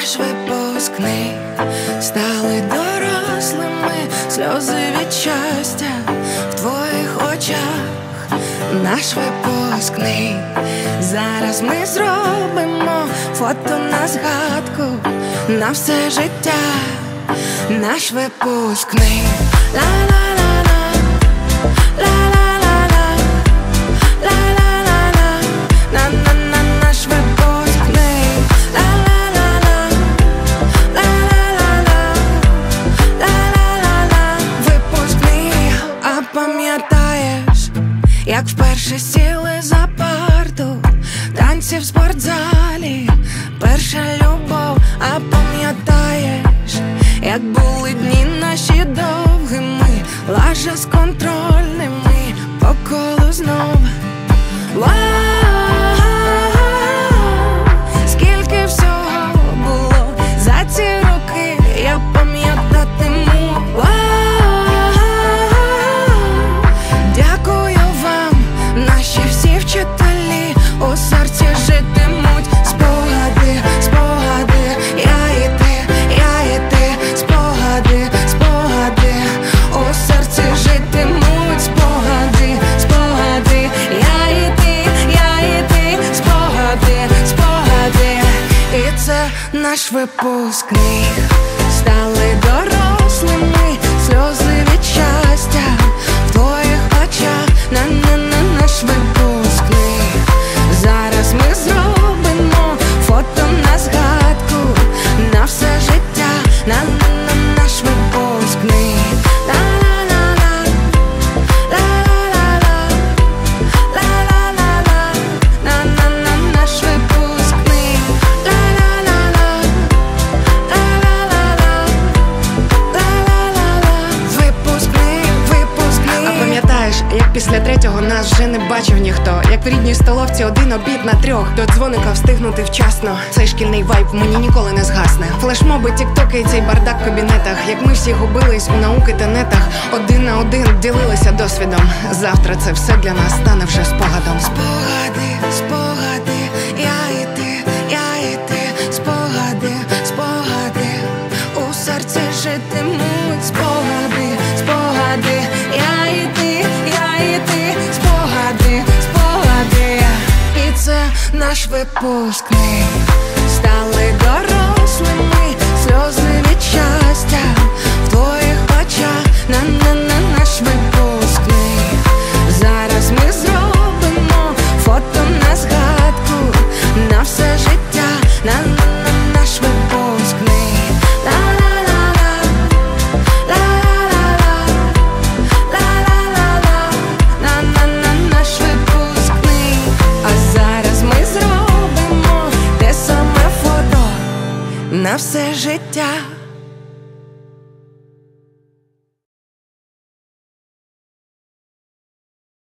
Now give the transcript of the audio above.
наш випускний, стали дорослими, сльози від щастя в твоїх очах. Наш випускний, зараз ми зробимо фото на згадку на все життя. Наш випускний, ла-ла-ла-ла, ла-ла-ла-ла, ла-ла-ла-ла, на-на-на, наш випускний, ла-ла-ла-ла, ла-ла-ла-ла, ла-ла-ла-ла, випускний. А пам'ятаєш, як вперше сіли за парту, танці в спортзалі, перша любов. А пам'ятаєш, як були дні наші довгими, лажа з контрольними, по колу знов. Скільки всього було за ці роки, я пам'ятатиму. Дякую вам, наші всі вчителі, у серці житимуть спогади, спогади, я і ти, я і ти, спогади, спогади, у серці житимуть спогади, спогади, я і ти, я і ти, спогади, спогади. І це наш випускний, стали дорослими, сльози від щастя в твоїх очах. На-на-на, наш випускний, зараз ми зробимо фото на згадку на все життя. На-на-на, наш випускний, ла-ла-ла-ла, ла-ла-ла-ла, ла-ла-ла-ла, на-на-на, наш випускний, ла-ла-ла-ла, ла-ла-ла-ла, ла-ла-ла-ла, випускний, випускний. А пам'ятаєш, як після третього нас вже не бачив ніхто, як в рідній столовці один обід на трьох, до дзвоника встигнути вчасно. Цей шкільний вайб мені ніколи не згасне. Флешмоби, тіктоки і цей бардак в кабінетах, як ми всі губились у науки та нетах, один на один ділилися досвідом. Завтра це все для нас стане вже спогадом. Спогади, спогади, я і ти, я і ти, спогади, спогади, у серці житимуть спогади, спогади, я і ти, я і ти, спогади, спогади. І це наш випускний, стали дорослими, сльози від щастя в твоїх очах. На-на-на, наш випускний, зараз ми зробимо фото на згадку на все життя. На-на-на, наш випускний, ла-ла-ла-ла, ла-ла-ла-ла, ла-ла-ла-ла, на-на-на, наш випускний. А зараз ми зробимо те саме фото на все життя.